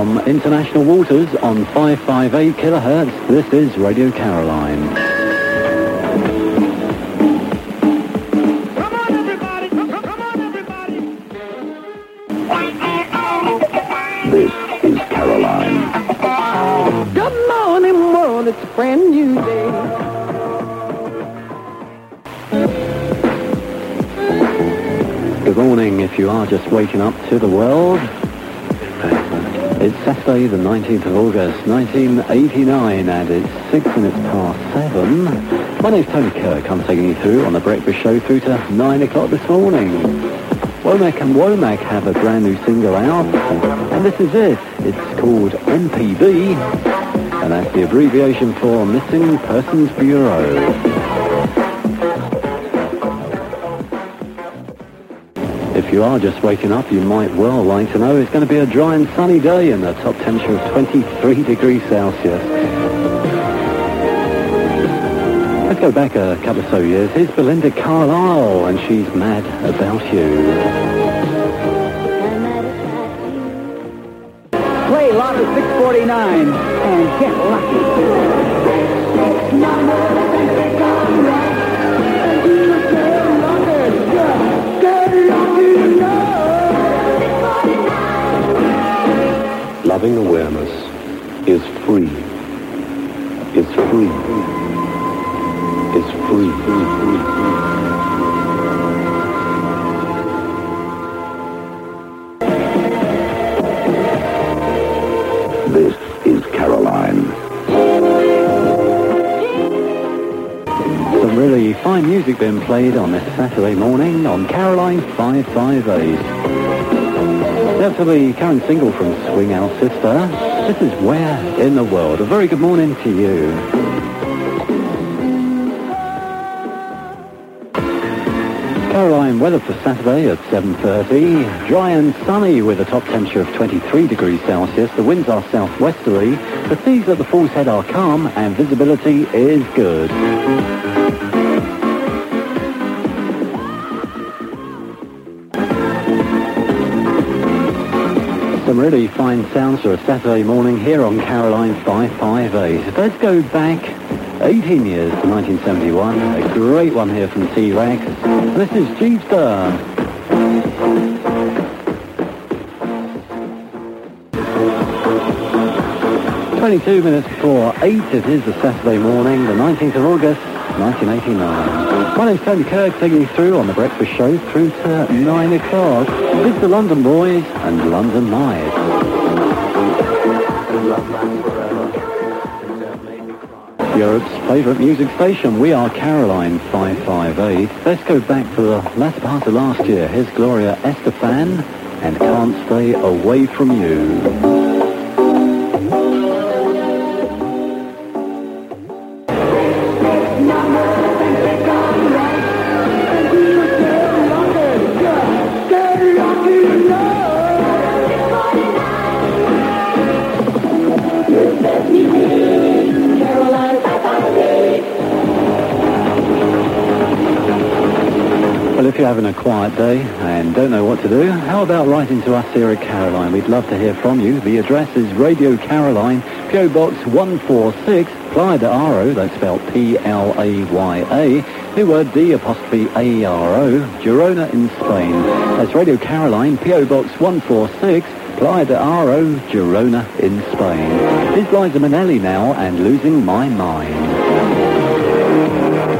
from international waters on 558 kilohertz. This is Radio Caroline. Come on, everybody! Come on, everybody! This is Caroline. Good morning, world. It's a brand new day. Good morning if you are just waking up to the world. It's Saturday the 19th of August 1989 and it's 6 minutes past 7. My name's Tony Kirk. I'm taking you through on the breakfast show through to 9 o'clock this morning. Womack and Womack have a brand new single out and this is it. It's called MPB and that's the abbreviation for Missing Persons Bureau. If you are just waking up, you might well like to know it's going to be a dry and sunny day and a top temperature of 23 degrees Celsius. Let's go back a couple of so years. Here's Belinda Carlisle and she's Mad About You. Play lot of 649 and get lucky. Loving awareness is free. It's free. It's free. This is Caroline. Some really fine music being played on this Saturday morning on Caroline 558. That's the current single from Swing Out Sister. This is Where in the World. A very good morning to you. Caroline weather for Saturday at 7:30. Dry and sunny with a top temperature of 23 degrees Celsius. The winds are southwesterly. The seas at the Falls Head are calm and visibility is good. Some really fine sounds for a Saturday morning here on Caroline 558. Let's go back 18 years to 1971. A great one here from T-Rex. This is Jeepster. "22 minutes before 8, it is a Saturday morning, the 19th of August, 1989. My name's Tony Kirk, taking you through on the breakfast show through to 9 o'clock. It's the London Boys and London Night. Europe's favourite music station, we are Caroline 558. Let's go back to the last part of last year. Here's Gloria Estefan and Can't Stay Away From You. Well, if you're having a quiet day and don't know what to do, how about writing to us here at Caroline? We'd love to hear from you. The address is Radio Caroline, PO Box 146, Playa de Aro, that's spelled Playa, the word D''ARO, Girona in Spain. That's Radio Caroline, PO Box 146, Playa de Aro, Girona in Spain. Here's Liza Minnelli now and Losing My Mind.